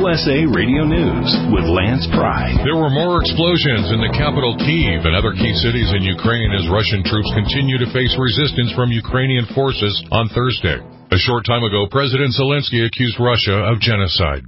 USA Radio News with Lance Pry. There were more explosions in the capital Kyiv and other key cities in Ukraine as Russian troops continue to face resistance from Ukrainian forces on Thursday. A short time ago, President Zelensky accused Russia of genocide.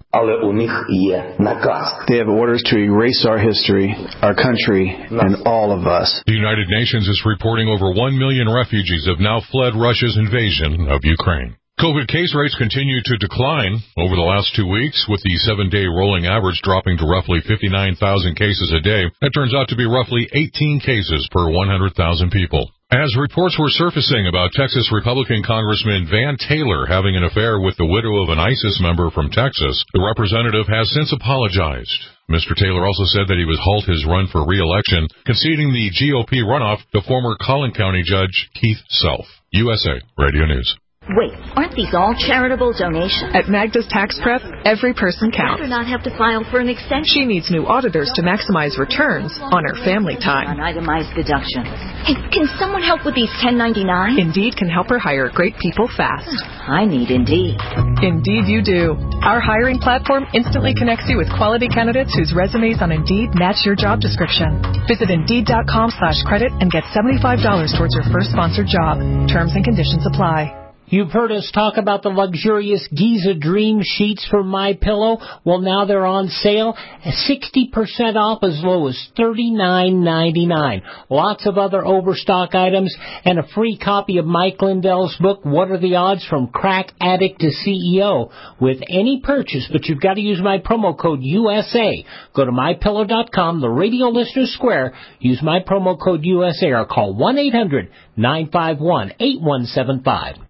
They have orders to erase our history, our country, and all of us. The United Nations is reporting over 1 million refugees have now fled Russia's invasion of Ukraine. COVID case rates continue to decline over the last 2 weeks, with the 7-day rolling average dropping to roughly 59,000 cases a day. That turns out to be roughly 18 cases per 100,000 people. As reports were surfacing about Texas Republican Congressman Van Taylor having an affair with the widow of an ISIS member from Texas, the representative has since apologized. Mr. Taylor also said that he would halt his run for re-election, conceding the GOP runoff to former Collin County Judge Keith Self. USA Radio News. Wait, aren't these all charitable donations? At Magda's Tax Prep, every person counts. I'd rather not have to file for an extension. She needs new auditors to maximize returns on her family time. On itemized deductions. Hey, can someone help with these 1099? Indeed can help her hire great people fast. I need Indeed. Indeed you do. Our hiring platform instantly connects you with quality candidates whose resumes on Indeed match your job description. Visit Indeed.com/credit and get $75 towards your first sponsored job. Terms and conditions apply. You've heard us talk about the luxurious Giza Dream sheets from MyPillow. Well, now they're on sale, 60% off, as low as $39.99. Lots of other overstock items and a free copy of Mike Lindell's book, What Are the Odds from Crack Addict to CEO, with any purchase, but you've got to use my promo code USA. Go to MyPillow.com, the Radio Listener Square, use my promo code USA, or call 1-800-951-8175.